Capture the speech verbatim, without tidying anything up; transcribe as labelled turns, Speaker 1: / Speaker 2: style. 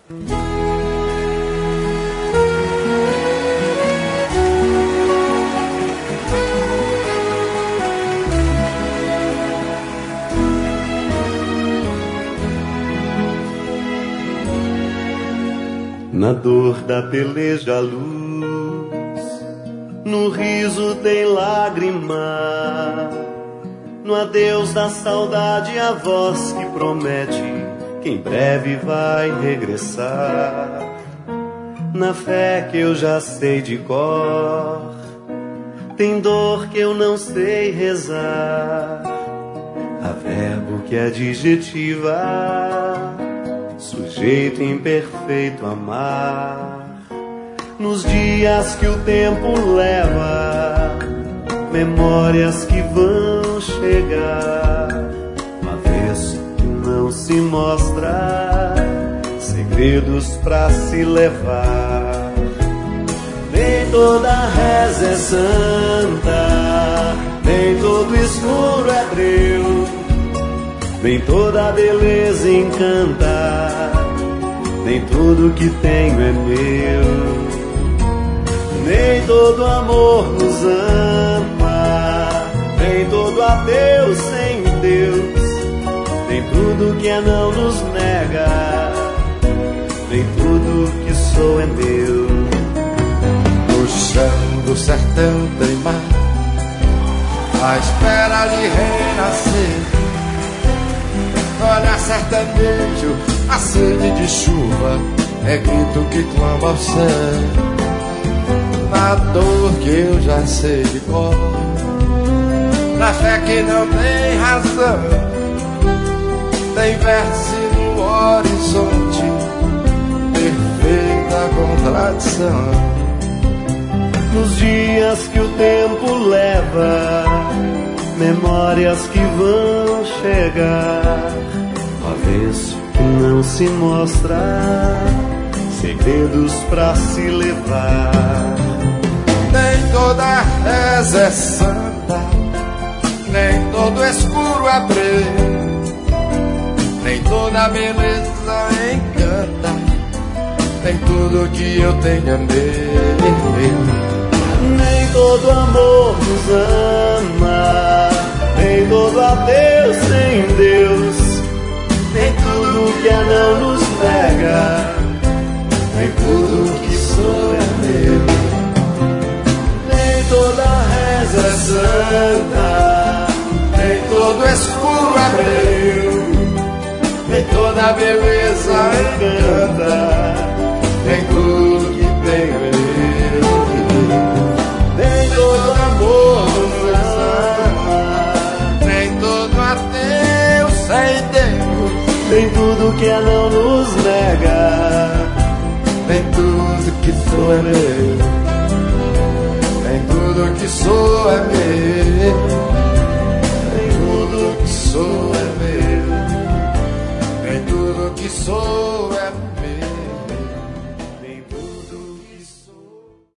Speaker 1: Na dor da peleja a luz, no riso tem lágrima, no adeus da saudade a voz que promete que em breve vai regressar. Na fé que eu já sei de cor, tem dor que eu não sei rezar. Há verbo que adjetiva sujeito imperfeito amar. Nos dias que o tempo leva, memórias que vão chegar, avesso que não se mostra, segredos pra se levar. Nem toda reza é santa, nem todo escuro é breu, nem toda beleza encanta, nem tudo que tenho é meu. Nem todo amor nos ama, nem todo adeus sem Deus, nem tudo que é não nos nega, nem tudo que sou é meu.
Speaker 2: No chão do sertão tem mar, à espera de renascer. Olha sertanejo, a sede de chuva é grito que clama ao céu. Na dor que eu já sei de cor, na fé que não tem razão, tem verso no horizonte, perfeita contradição.
Speaker 1: Nos dias que o tempo leva, memórias que vão chegar, avesso que não se mostra, segredos pra se levar.
Speaker 2: Nem toda reza é santa, nem todo escuro é breu, nem toda beleza encanta, nem tudo que eu tenho é meu.
Speaker 1: Nem todo amor nos ama, nem todo adeus sem Deus, nem tudo que é não nos nega, nem tudo que sou é meu. Nem toda reza é santa,
Speaker 2: Nem todo escuro é breu,
Speaker 1: nem toda beleza encanta,
Speaker 2: nem tudo que tenho é meu.
Speaker 1: nem todo amor nos ama,
Speaker 2: Nem todo adeus sem Deus,
Speaker 1: nem tudo que é não nos nega,
Speaker 2: nem tudo que sou é meu. Nem tudo que sou é meu.